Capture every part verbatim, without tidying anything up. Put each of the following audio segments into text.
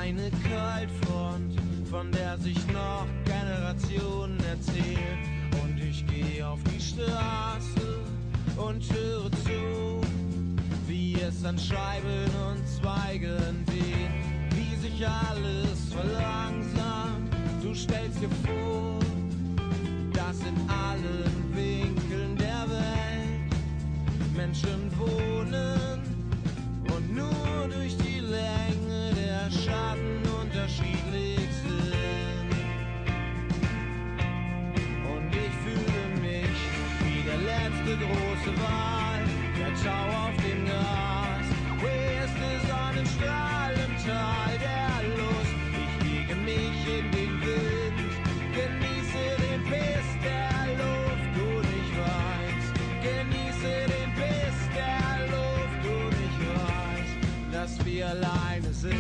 eine Kaltfront, von der sich noch Generationen erzählen. Und ich gehe auf die Straße und höre zu, wie es an Scheiben und Zweigen weht, wie sich alles verlangsamt. Du stellst dir vor, dass in allen Winkeln der Welt Menschen wohnen und nur durch die Länge der Schatten unterschiedlich sind. Und ich fühle mich wie der letzte große Wal, der Tau auf dem Gras, der erste Sonnenstrahl im Tal der Lust. Ich lege mich in den Wind, genieße den Biss der Luft und ich weiß, genieße den Biss der Luft und ich weiß, dass wir alleine sind.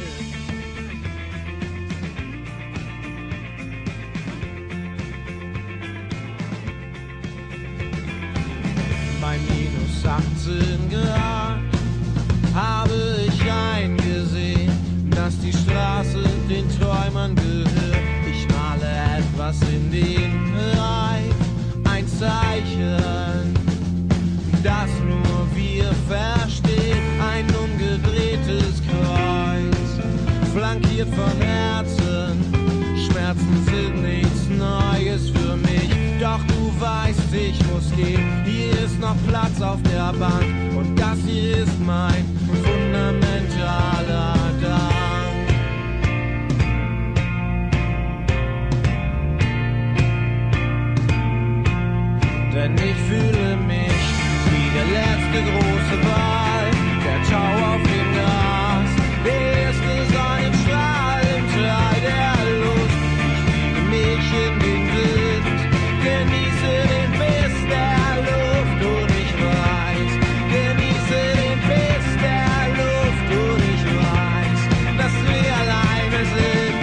Bei minus achtzehn Grad habe ich eingesehen, dass die Straße den Träumern gehört. Ich male etwas in den Reif, ein Zeichen, das nur wir verstehen. Ein umgedrehtes Kreuz, flankiert von Herzen. Schmerzen sind nichts Neues für mich, doch du weißt, ich muss gehen. Hier ist noch Platz auf der Bank und das hier ist mein fundamentaler Dank. Denn ich fühle mich wie der letzte große Wal, der Tau auf dem Gras, der erste Sonnenstrahl im Tal der Lust. Ich liege mich in den Wind, genieße den Biss der Luft und ich weiß, genieße den Biss der Luft und ich weiß, dass wir alleine sind.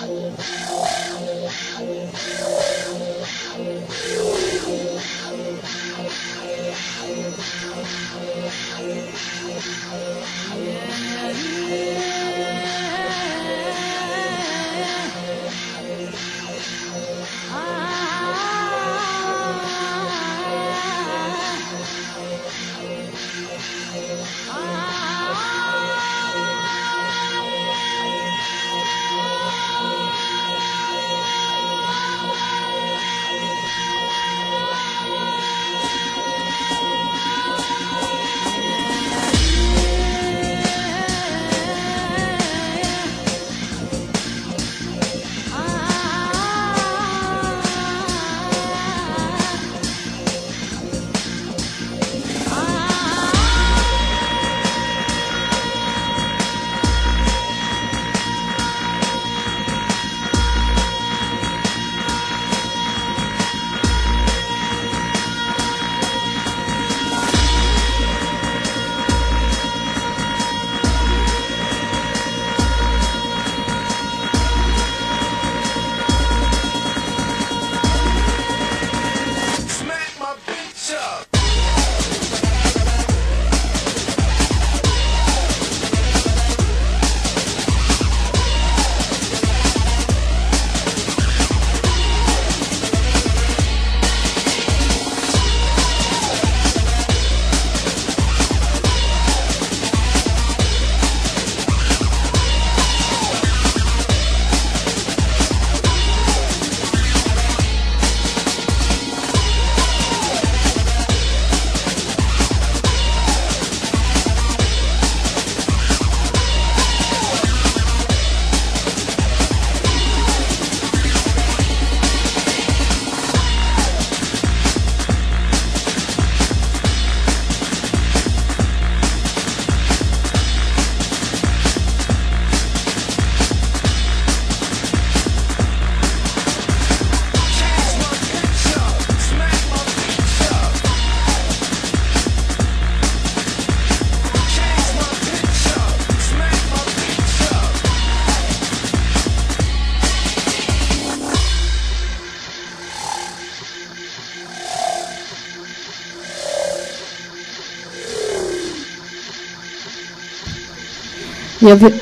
Ja, wir,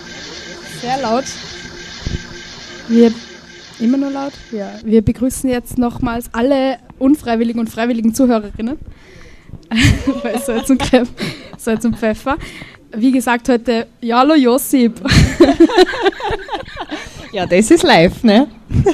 sehr laut. Wir, immer nur laut? Ja. Wir begrüßen jetzt nochmals alle unfreiwilligen und freiwilligen Zuhörerinnen. Bei Salz und, Salz und Pfeffer. Wie gesagt, heute, ja, hallo Josip. Ja, das ist live, ne?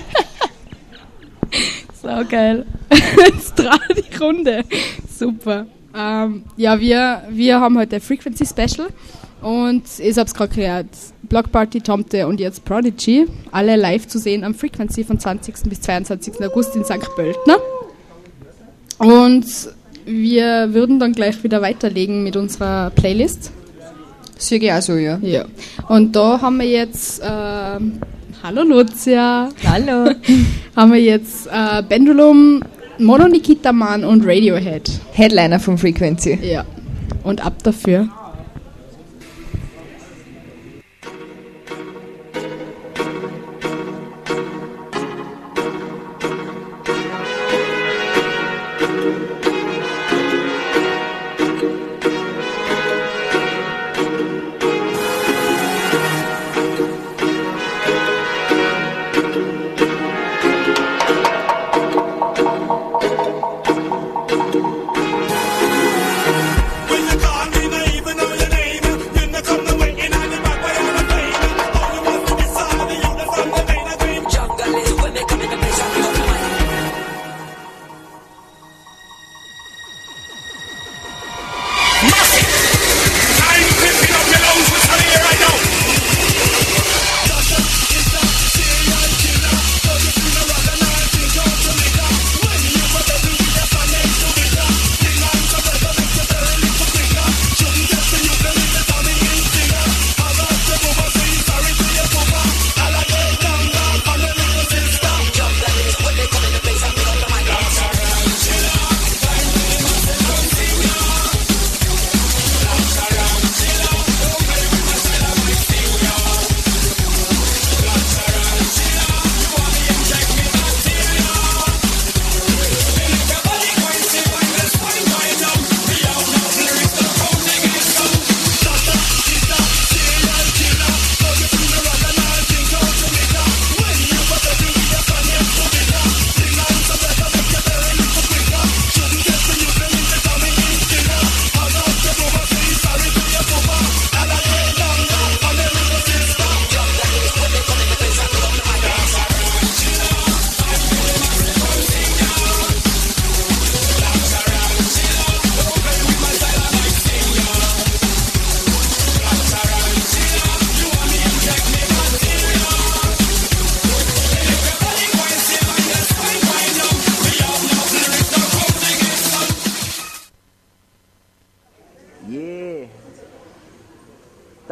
So geil. Jetzt dreht die Runde. Super. Ähm, ja, wir, wir haben heute Frequency Special und ich hab's gerade gehört. Block Party, Tomte und jetzt Prodigy. Alle live zu sehen am Frequency von zwanzigsten bis zweiundzwanzigsten August in Sankt Pölten. Und wir würden dann gleich wieder weiterlegen mit unserer Playlist. Sehe ich auch so, ja. Ja. Und da haben wir jetzt, äh, hallo Lucia. Hallo. haben wir jetzt äh, Pendulum, Mono Nikita Man und Radiohead. Headliner von Frequency. Ja. Und ab dafür. When you call me naive and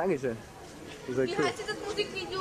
Dankeschön. Das ist Wie cool. heißt das Musikvideo?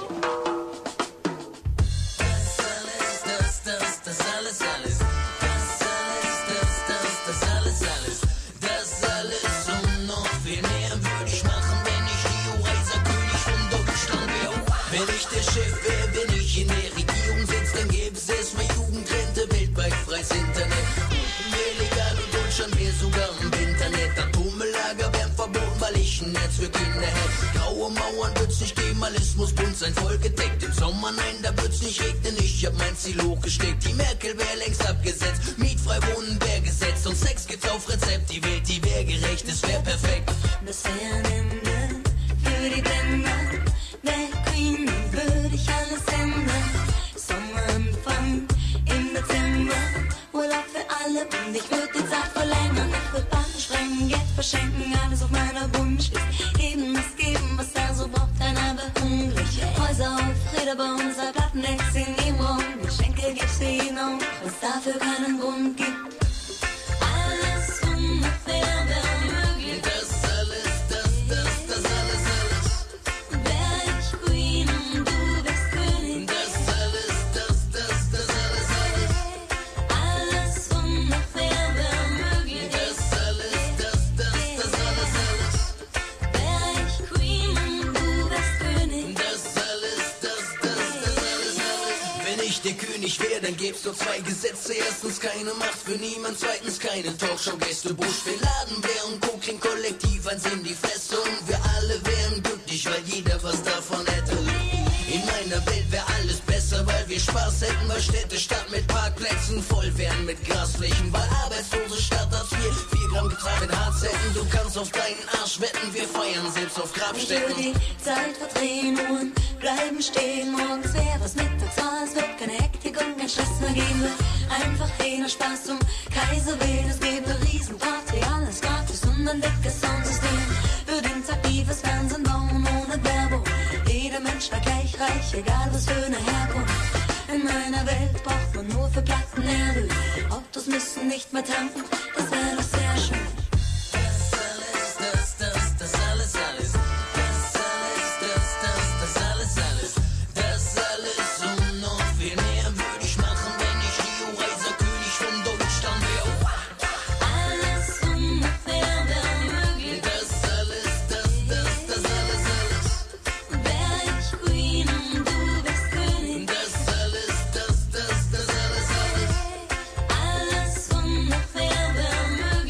Das alles, das, das, das alles, alles. Das alles, das, das, das alles, alles. Das alles und noch viel mehr würde ich machen, wenn ich Rio-Reiser-König von Deutschland wäre. Wenn ich der Chef wäre, wenn ich in der Regierung sitze, dann gäbe es erstmal Jugendrente, weltweit freies Internet. Wäre legal und Deutschland wäre sogar im Internet. Atomellager wären verboten, weil ich ein Herz für Kinder hätte. Graue Mauern wird's nicht geben, alles muss bunt sein, voll gedeckt. Im Sommer, nein, da wird's nicht regnen, ich hab mein Ziel hochgesteckt. Die Merkel wär längst abgesetzt, mietfrei wohnen wär gesetzt. Und Sex gibt's auf Rezept, die Welt, die wär gerecht, es wär perfekt. Das wär ein Ende für die Länder. Wär Queen, würde ich alles ändern. Sommeranfang im Dezember, Urlaub für alle und ich würd die Zeit verlängern. Ich würd Banden sprengen, Geld verschenken, alles auf meiner Wunschliste. Jedem was geben, was er so braucht, keiner wird hungrig. Häuser auf Räderbaum, zwei Plattenecks in jedem Raum. Geschenke gibt's für jeden auch, was dafür keinen Grund gibt. Alles ungefähr wär möglich. Das alles, das, das, das alles, alles. Wär ich Queen und du wärst König. Das alles, das, das, das alles, alles. Alles ungefähr wär möglich. Das alles, das, das, das alles, alles. Wär ich Queen und du wärst König. Das alles, das, das, das alles, alles. Wenn ich der König wär, dann gäb's nur zwei Gesetze. Erstens keine Macht für niemand, zweitens keine Talkshow-Gäste. Busch, wir laden wären Coaching kollektiv eins in die Fresse. Und wir alle wären glücklich, weil jeder was davon hätte. In meiner Welt wär alles besser, weil wir Spaß hätten, weil Städte statt mit Parkplätzen voll wären mit Grasflächen, weil Arbeitslose statt als wir vier Gramm Getreide mit Harz hätten. Du kannst auf deinen Arsch wetten, wir feiern selbst auf Ich würde Grabstätten. die Zeit verdrehen und bleiben stehen. Morgens wär was, mittags war es, wird keine Hektik und kein Stress mehr geben. Einfach jener Spaß zum Kaiser wählen. Es gäbe Riesenparty, alles gratis und ein dickes Soundsystem. Würde interaktives Fernsehen bauen ohne Werbung. Jeder Mensch war gleich reich, egal was für eine Herkunft. In meiner Welt braucht man nur für Platten Erdöl. Autos müssen nicht mehr tanken, das wäre doch sehr schön. Das alles, das, das, das alles, alles. Das alles, das, das, das alles, alles. Das alles und noch viel mehr würde ich machen, wenn ich Rio-Reiser-König von Deutschland wäre. Alles ungefähr wär möglich. Das alles, das, das, das alles, alles. Wär ich Queen und du wärst König. Das alles, das, das, das alles, alles. Alles ungefähr wär möglich.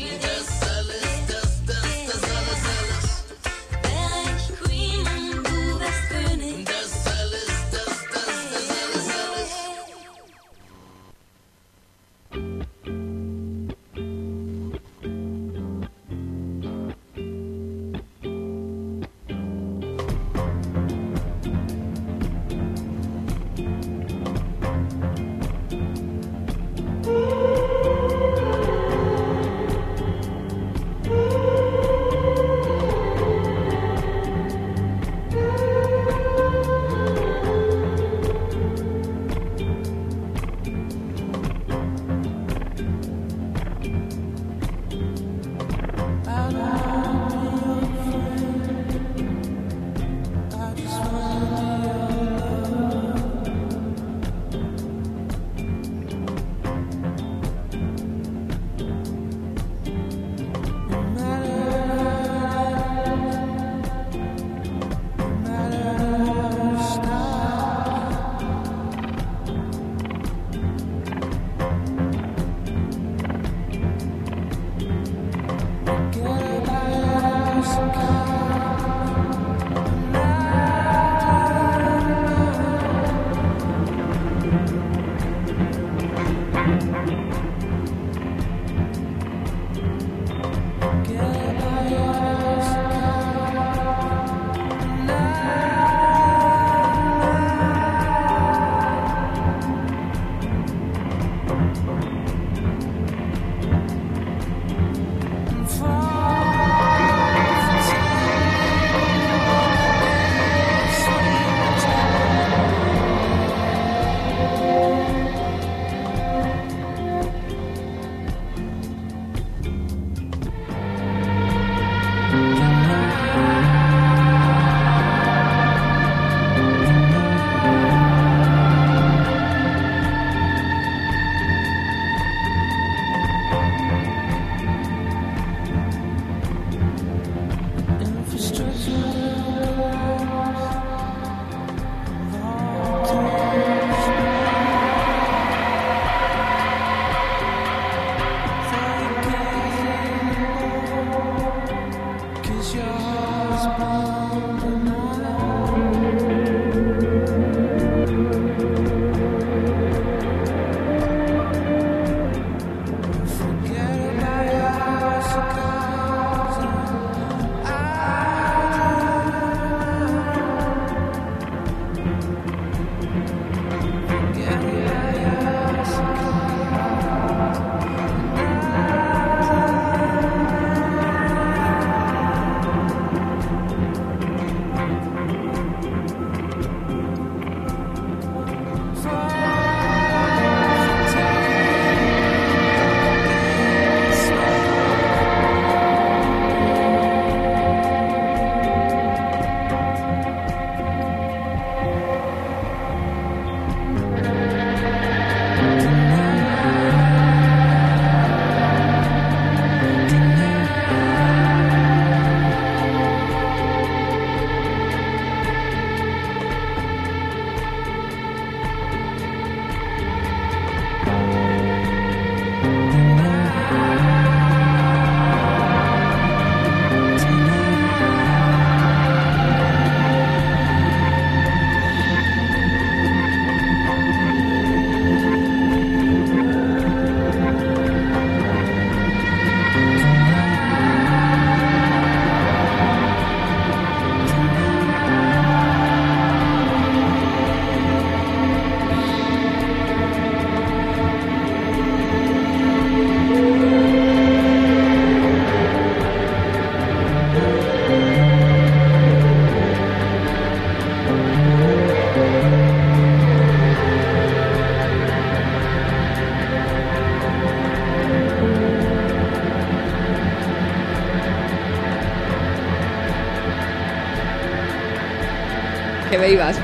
Okay, weil ich weiß.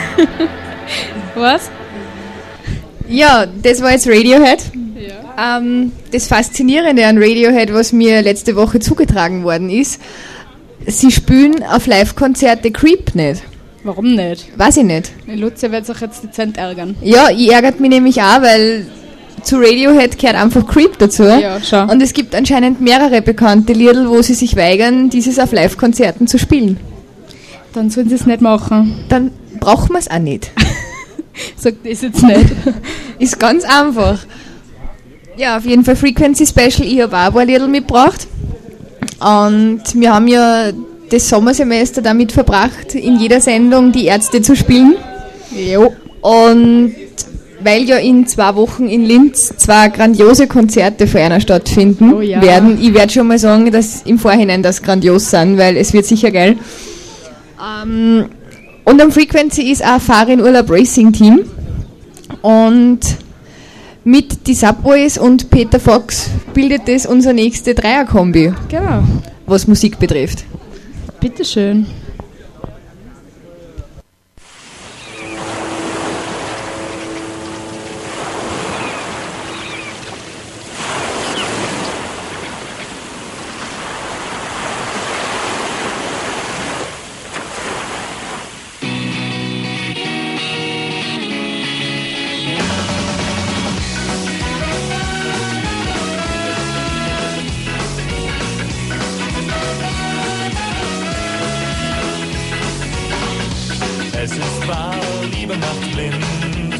Was? Ja, das war jetzt Radiohead. Ja. Ähm, das Faszinierende an Radiohead, was mir letzte Woche zugetragen worden ist, sie spielen auf Live-Konzerte Creep nicht. Warum nicht? Weiß ich nicht. Die Lucia wird sich jetzt dezent ärgern. Ja, ich ärgert mich nämlich auch, weil zu Radiohead gehört einfach Creep dazu. Ja, schau. Und es gibt anscheinend mehrere bekannte Lieder, wo sie sich weigern, dieses auf Live-Konzerten zu spielen. Dann sollen sie es nicht machen. Dann brauchen wir es auch nicht. Sag das jetzt nicht. Ist ganz einfach. Ja, auf jeden Fall Frequency Special. Ich habe auch ein paar Lieder mitgebracht. Und wir haben ja das Sommersemester damit verbracht, in jeder Sendung die Ärzte zu spielen. Jo. Und weil ja in zwei Wochen in Linz zwei grandiose Konzerte für einer stattfinden Oh ja. werden, ich werde schon mal sagen, dass im Vorhinein das grandios sein, weil es wird sicher geil. Ähm, und am Frequency ist auch Farin Urlaub Racing Team. Und mit die Subways und Peter Fox bildet das unsere nächste Dreierkombi, Genau. was Musik betrifft. Bitteschön. Es ist wahr, Liebe macht blind.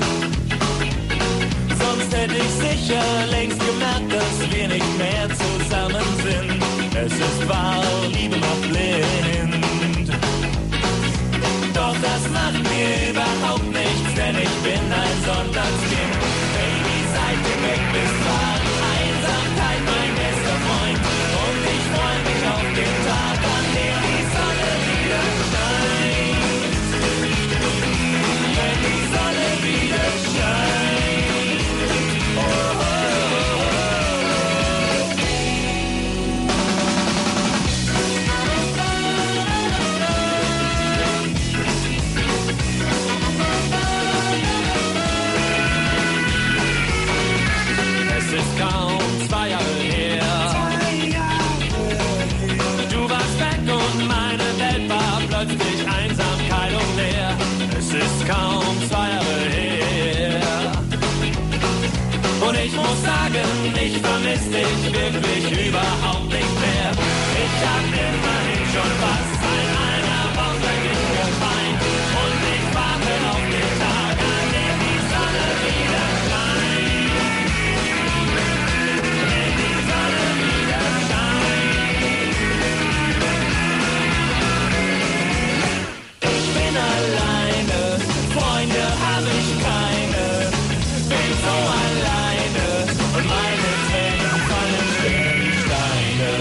Sonst hätte ich sicher längst gemerkt, dass wir nicht mehr zusammen sind. Es ist wahr, Liebe macht blind. Doch das macht mir überhaupt nichts, denn ich bin ein Sonntagskind. Baby, seit du weg bist, war Einsamkeit mein bester Freund. Und ich freue mich auf den Tag, an dem die Sonne wieder scheint. Wenn die Sonne wieder scheint. Oh, oh, oh, oh. Es ist kaum zwei Jahre her. Du warst weg und meine Welt war plötzlich Einsamkeit und leer. Es ist kaum zwei Jahre her. Und ich muss sagen, ich vermiss dich wirklich überhaupt nicht mehr. Ich hab immerhin schon fast seit einer Woche nicht geweint. Und ich warte auf den Tag, an dem die Sonne wieder scheint. Wenn die Sonne wieder scheint. Ich bin alleine, Freunde hab ich keine. Bin so alleine und meine Tränen fallen wie Steine.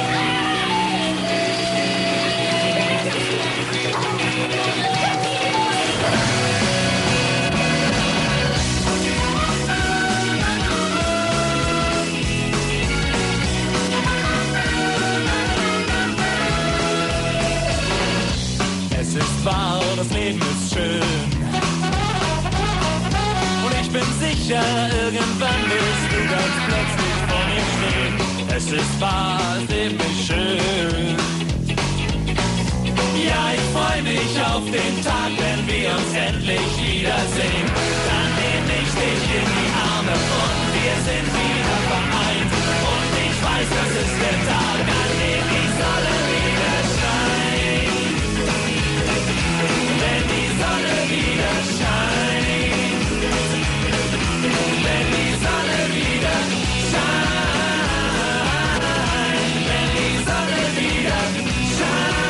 Es ist wahr, das Leben ist schön. Und ich bin sicher, irgendwann wirst du ganz plötzlich vor mir stehen. Es ist wahr, das Leben ist schön. Ja, ich freu mich auf den Tag, wenn wir uns endlich wiedersehen. Dann nehm ich dich in die Arme und wir sind wieder vereint. Und ich weiß, das ist der Tag, an dem die Sonne wieder scheint. Wenn die Sonne wieder scheint. Wenn die Sonne wieder scheint. Wenn die Sonne wieder scheint.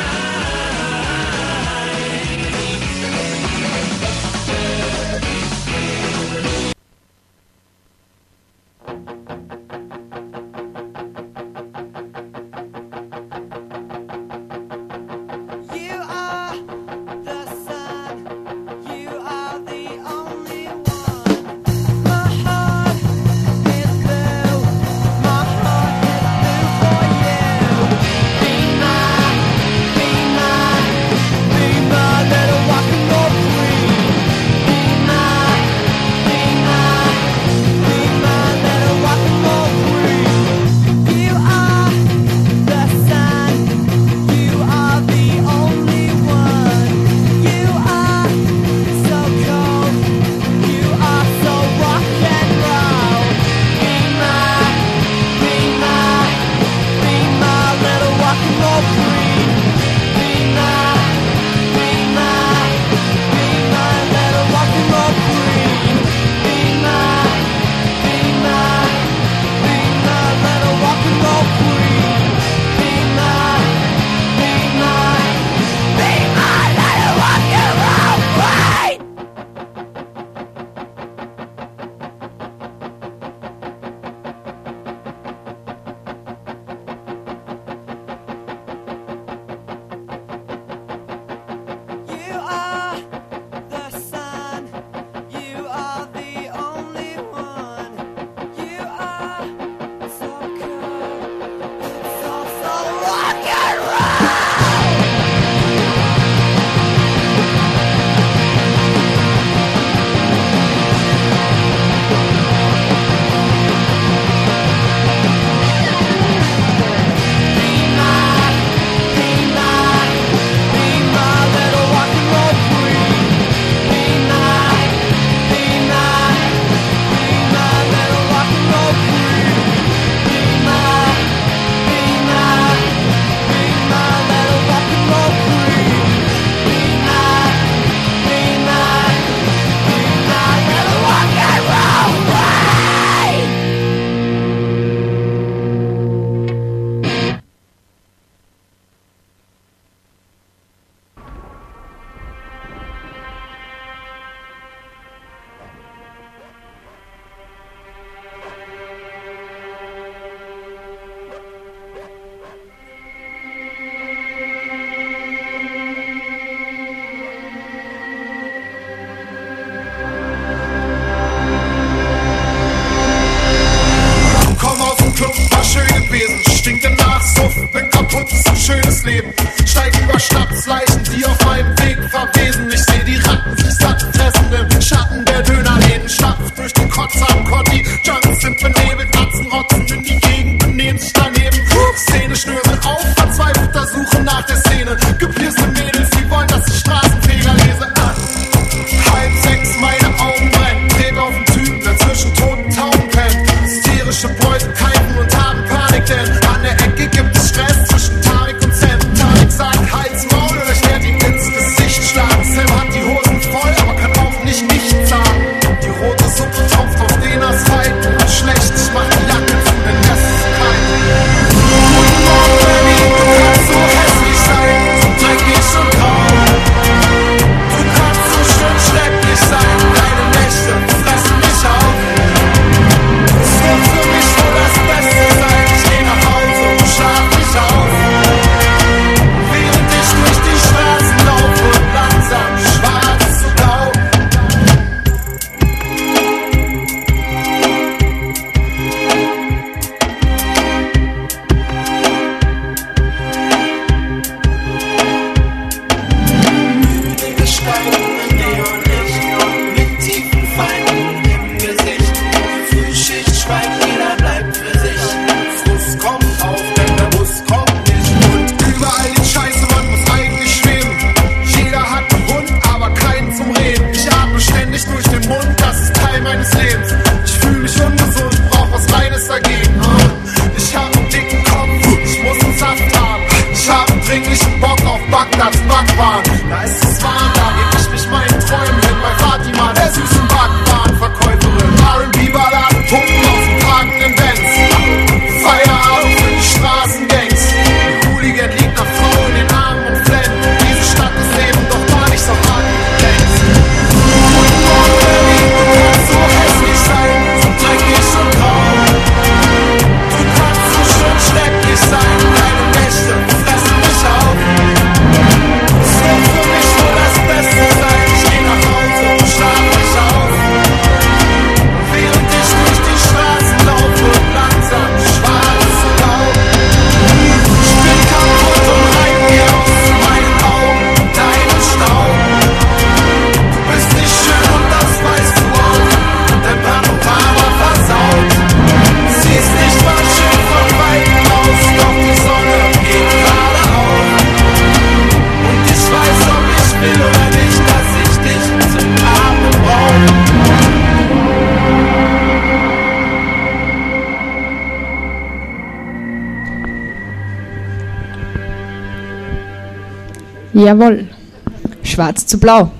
Jawohl. Schwarz zu blau.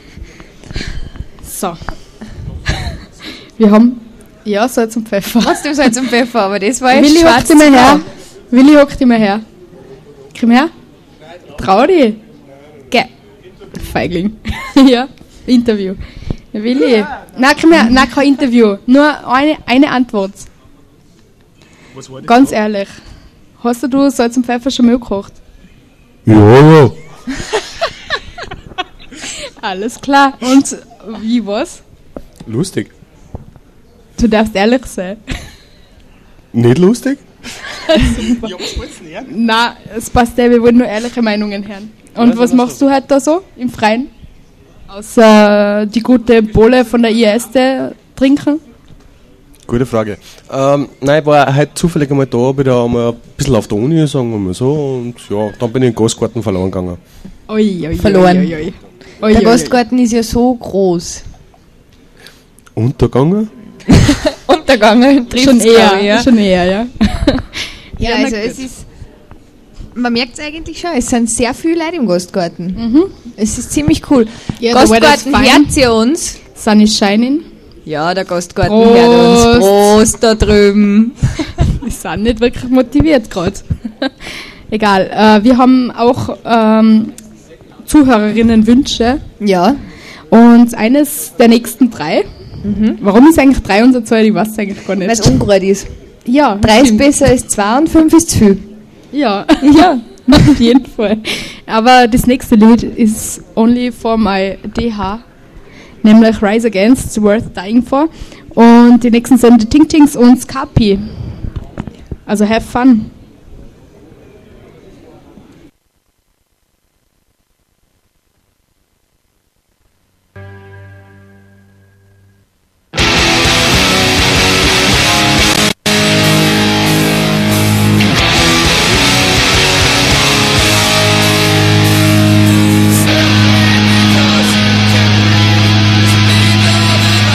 So. Wir haben. Ja, Salz und Pfeffer. Trotzdem Salz und Pfeffer, aber das war jetzt Willi, schwarz hock dich mal zu her. blau. Willi, hock dich mal her. Komm her. Trau dich. Geh. Feigling. Ja, Interview. Willi. Nein, komm her. Nein, kein Interview. Nur eine, eine Antwort. Was war das? Ganz ehrlich. Hast du Salz und Pfeffer schon mal gekocht? Ja, ja. Alles klar. Und wie war's? Lustig. Du darfst ehrlich sein. Nicht lustig? Ja, was wollt's denn, ja? Nein, es passt ja, wir wollen nur ehrliche Meinungen hören. Und Ja, was so machst du heute da so im Freien? Außer die gute Bohle von der I S D trinken? Gute Frage. Ähm, nein, ich war heute zufällig einmal da, wieder einmal ein bisschen auf der Uni, sagen wir mal so. Und ja, dann bin ich in den Gastgarten verloren gegangen. Ui, ui, Verloren. Ui, ui, ui. Ui, Der ui, Gastgarten ist ja so groß. Untergegangen? Untergangen, ui. trifft's, Schon glaub eher, ich, ja. schon eher, ja. Ja, Ja, also na es gut. ist, man merkt es eigentlich schon, es sind sehr viele Leute im Gastgarten. Mhm. Es ist ziemlich cool. Ja, the weather's Gastgarten fine. hört sie uns. Sun is shining. Ja, der Gastgarten Prost. hört uns. Prost da drüben. Die sind nicht wirklich motiviert gerade. Egal, äh, wir haben auch ähm, Zuhörerinnen-Wünsche. Ja. Und eines der nächsten drei. Warum ist eigentlich drei unser Zahl? Ich weiß es eigentlich gar Weil es nicht. ungerade ist. Ja, Drei ist stimmt. besser als zwei und fünf ist zu viel. Ja, ja, auf jeden Fall. Aber das nächste Lied ist Only for my D H, nämlich Rise Against, Worth Dying For. Und die nächsten sind die Ting Tings und Scarpi. Also have fun.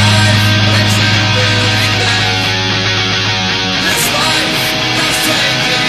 This life has taken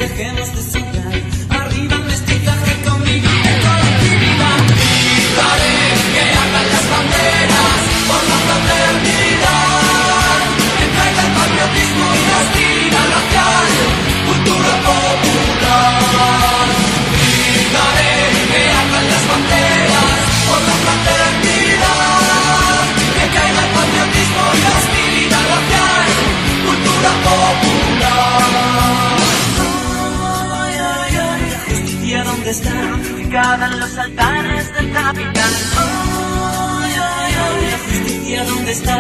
dejemos de soñar. Arriba el mestizaje con mi vida y colectividad. Gritaré que ardan las banderas por la fraternidad. Que caiga el patriotismo y la hostilidad racial. Cultura popular. Gritaré que ardan las banderas por la fraternidad. Que caiga el patriotismo y la hostilidad racial. Cultura popular. Ay, ay, ay, la justicia dónde está, fijada en los altares del capital. Ay, ay, ay, la justicia dónde está.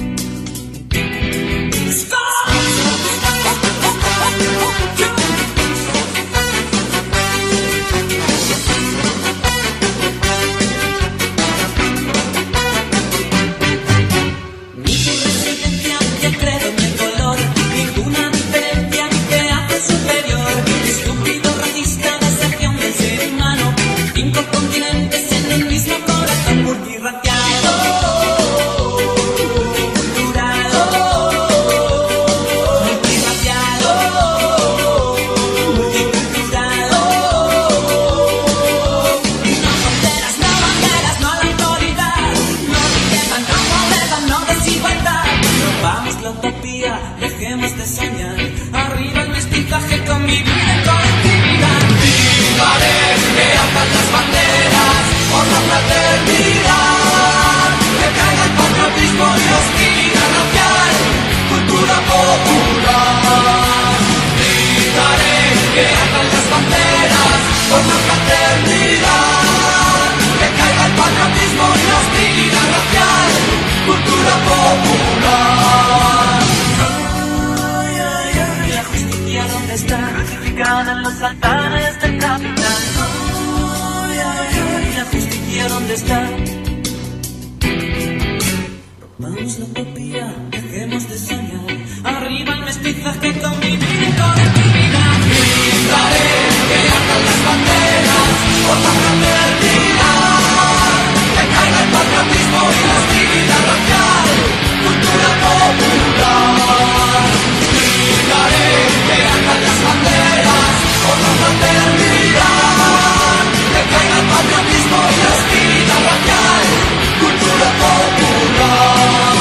Ni tu residencia, ni el credo, ni el color, ninguna diferencia ni te hace superior. Estúpido, racista, deserción del ser humano. Cinco continentes en el mismo corazón, multirraciado, culturado, multirraciado, multiculturado. No fronteras, no banderas, no a la autoridad. No riqueza, no pobreza, no desigualdad. Rompamos la utopía, dejemos de soñar. Arriba el mestizaje con mi vida y colectividad. Gritaré que ardan las banderas por la fraternidad. Que caiga el patriotismo y la hostilidad racial. Cultura popular. Gritaré que ardan las banderas por la fraternidad. Que caiga el patriotismo y la hostilidad racial. Cultura popular. Ay, ay, ay, la justicia dónde está, crucificada en los altares del capital. Ay, ay, ay, la justicia dónde está. Vamos la utopía, dejemos de soñar. Arriba el mestizaje con mi vida y colectividad. Gritaré que ardan las banderas por la fraternidad. Que caiga el patriotismo y la hostilidad racial. Cultura popular. Gritaré que ardan las banderas por la fraternidad. Que caiga el patriotismo y la hostilidad racial. Cultura popular.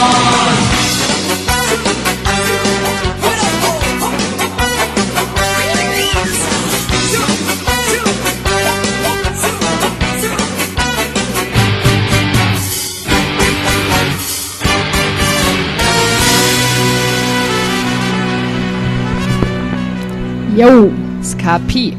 Jo. Skapi.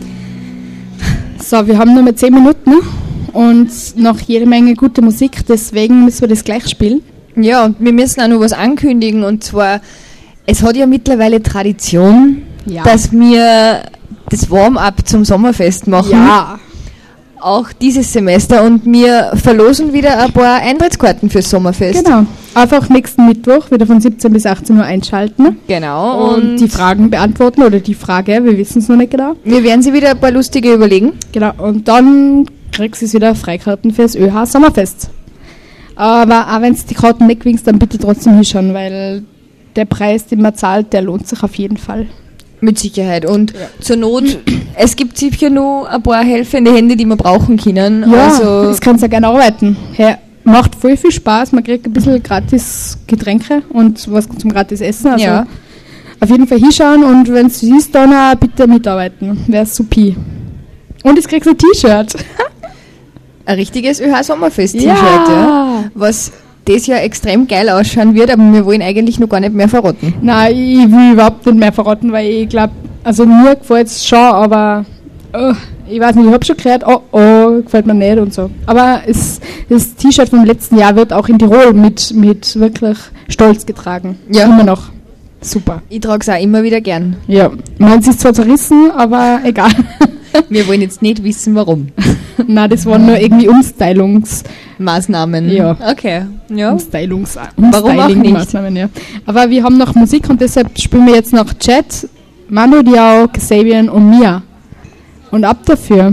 So, wir haben nur mehr zehn Minuten und noch jede Menge gute Musik, deswegen müssen wir das gleich spielen. Ja, und wir müssen auch noch was ankündigen, und zwar, es hat ja mittlerweile Tradition, Ja. dass wir das Warm-up zum Sommerfest machen. Ja. Auch dieses Semester, und wir verlosen wieder ein paar Eintrittskarten fürs Sommerfest. Genau. Einfach nächsten Mittwoch wieder von siebzehn bis achtzehn Uhr einschalten Genau. und, Und die Fragen beantworten oder die Frage, wir wissen es noch nicht genau. wir werden sie wieder ein paar lustige überlegen. Genau. Und dann kriegst du wieder Freikarten fürs ÖH Sommerfest. Aber auch wenn du die Karten nicht gewinnst, dann bitte trotzdem hinschauen, weil der Preis, den man zahlt, der lohnt sich auf jeden Fall. Mit Sicherheit. Und zur Not, es gibt sicher nur ein paar helfende Hände, die wir brauchen können. Ja, Also, das kannst du ja gerne arbeiten. Hey, macht voll viel Spaß, man kriegt ein bisschen gratis Getränke und was zum gratis Essen. Also Ja. auf jeden Fall hinschauen, und wenn es siehst, dann auch bitte mitarbeiten. Wäre supi. Und jetzt kriegst du ein T-Shirt. ein richtiges ÖH-Sommerfest-T-Shirt, Ja. ja. Was das Jahr extrem geil ausschauen wird, aber wir wollen eigentlich noch gar nicht mehr verraten. Nein, ich will überhaupt nicht mehr verraten, weil ich glaube, also mir gefällt es schon, aber oh, ich weiß nicht, ich habe schon gehört, oh oh, gefällt mir nicht und so. Aber es, das T-Shirt vom letzten Jahr wird auch in Tirol mit, mit wirklich Stolz getragen. Ja. Immer noch. Super. Ich trage es auch immer wieder gern. Ja, meins ist zwar zerrissen, aber egal. Wir wollen jetzt nicht wissen, warum. Nein, das waren nur irgendwie Umstylungs... Maßnahmen. Ja. Okay. Ja. Umstylungs Warum auch nicht? Umstyling-Maßnahmen, ja. Aber wir haben noch Musik und deshalb spielen wir jetzt noch Chat, Manu Diao, Kasabian und Mia. Und ab dafür.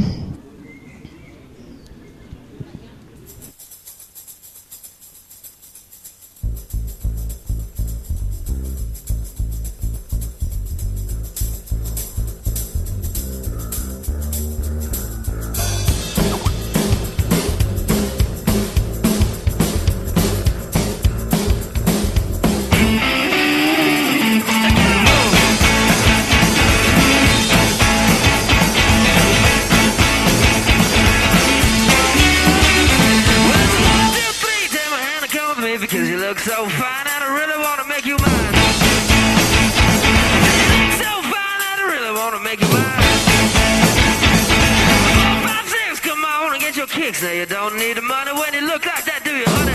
wanna make you mine. Four, five, six, come on and get your kicks. Now you don't need the money when you look like that, do you, honey?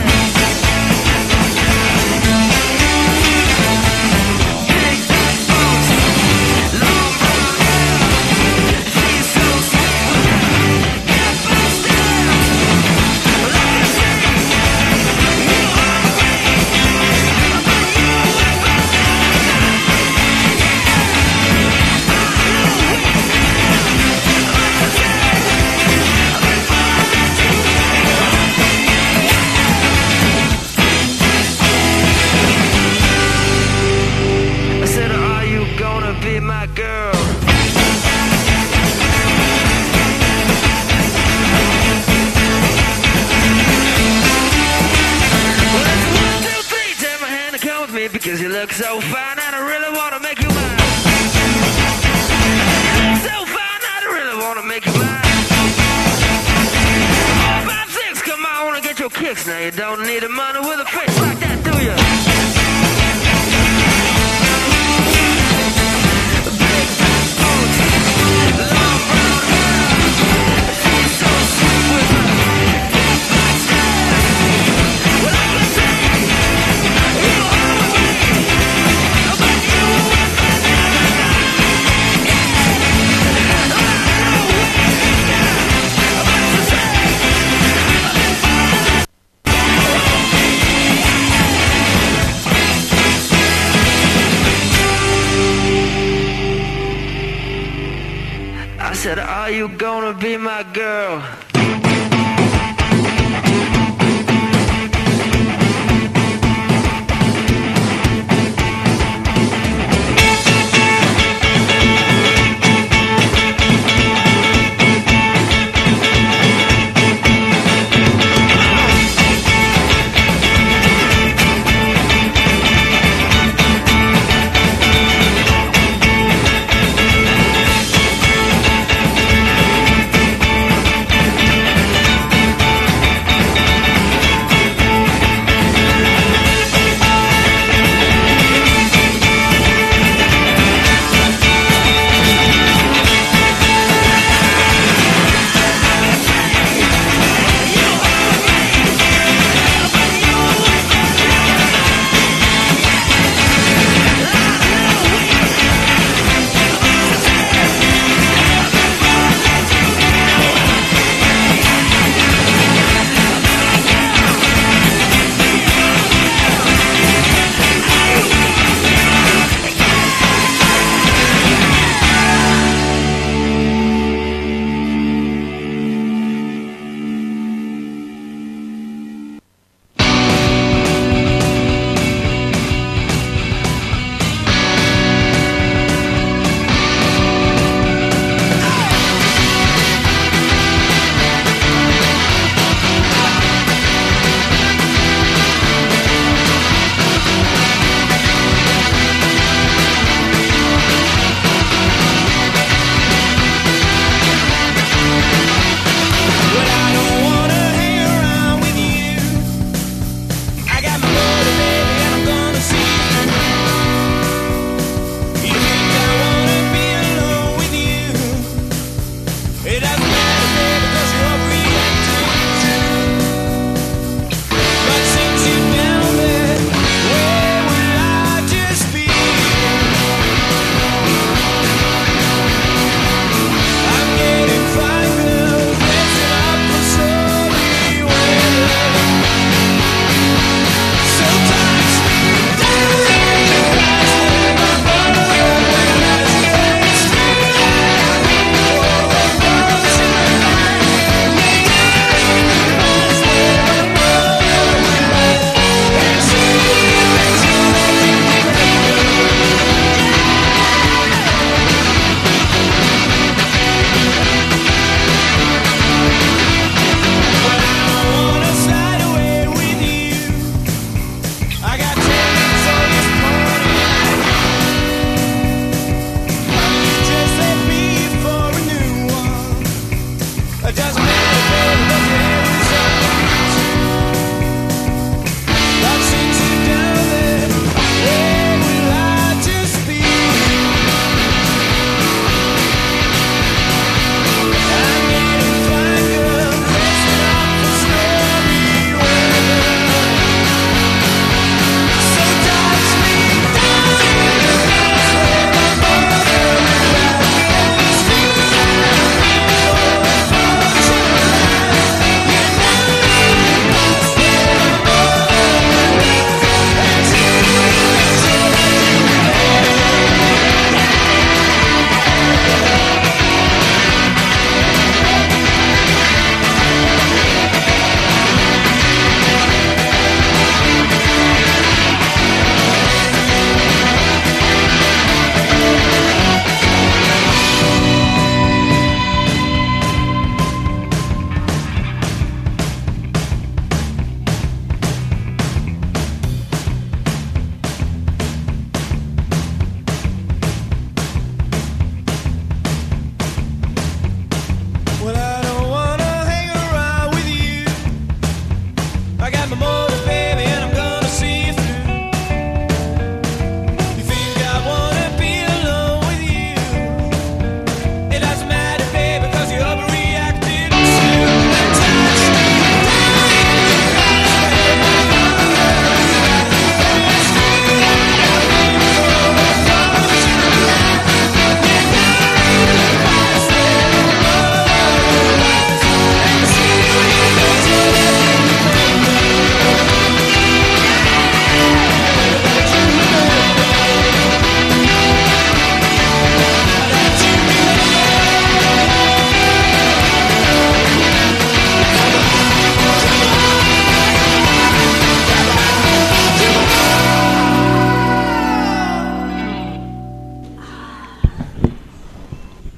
Big fat boots, long brown hair. She's so sweet with her cat-fight stare. Well, I can say you are free, but you will find I said, are you gonna be my girl? Well, it's one, two, three, take my hand and come with me because you look so fine and I really wanna make you mine. You look so fine and I really wanna make you mine. Four, five, six, come on and get your kicks. Now you don't need the money with a face like that, do you? Big fat boots, long brown hair. She's so sweet with her cat-fight stare. Well, I can say you are the way, but you will find out. Yeah, no way, yeah, but you say I said, are you gonna be my girl?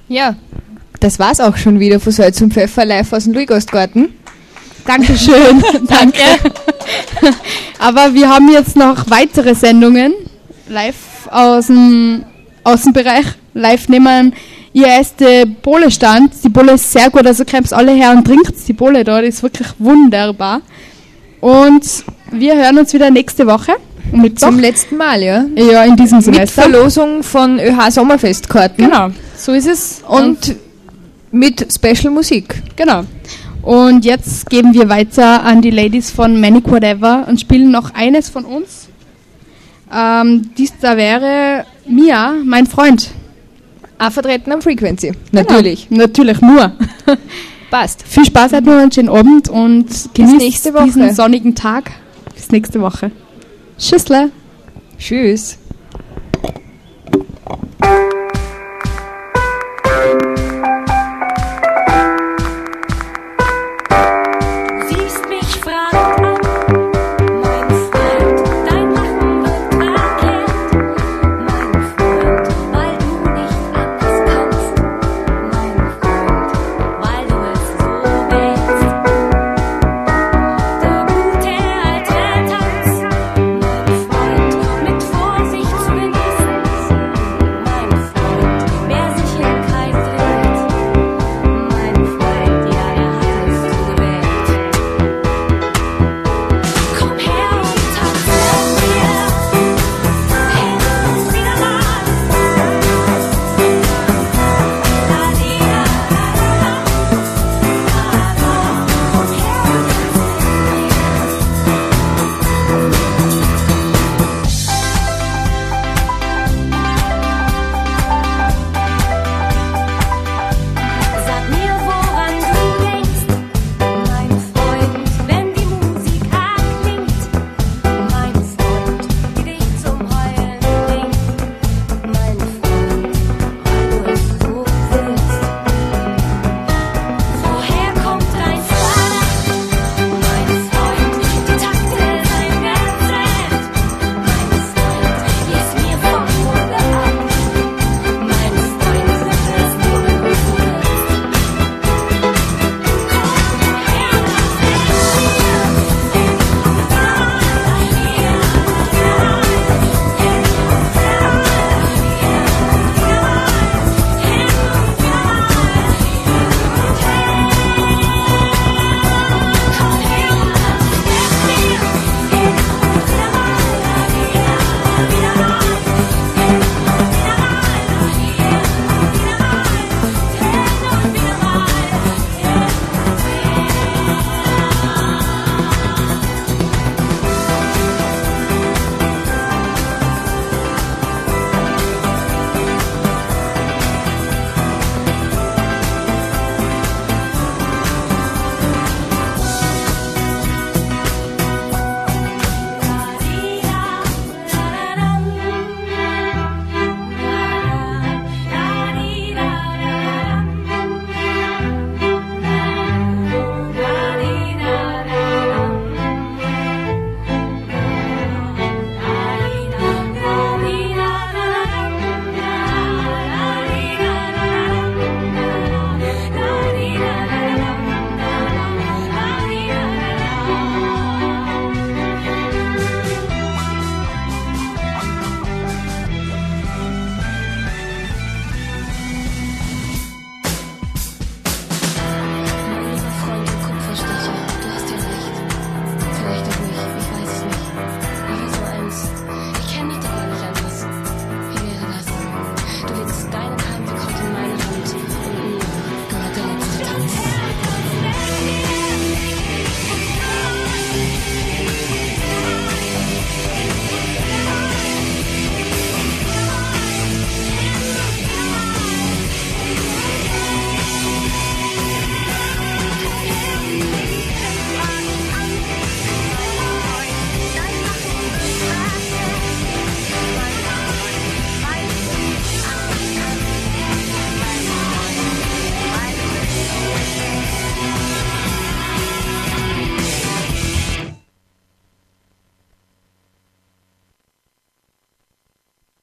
Ja, das war's auch schon wieder von Salz und Pfeffer live aus dem Luigostgarten. Dankeschön. Danke. Aber wir haben jetzt noch weitere Sendungen live aus dem Außenbereich. Live nehmen ihr erste Bohle-Stand. Die Bohle ist sehr gut, also kommt alle her und trinkt die Bohle da. Die ist wirklich wunderbar. Und wir hören uns wieder nächste Woche. Mittwoch. Zum letzten Mal, ja. Ja, in diesem Mit Semester. Verlosung von ÖH Sommerfestkarten. Genau, so ist es. Und mit Special Musik. Genau. Und jetzt geben wir weiter an die Ladies von Manic Whatever und spielen noch eines von uns. Ähm, dies da wäre Mia, mein Freund. Auch vertreten am Frequency. Natürlich. Genau. Natürlich, nur. Passt. Viel Spaß, habt noch einen schönen Abend und genießt nächste Woche. diesen sonnigen Tag. Bis nächste Woche. Tschüssle. Tschüss.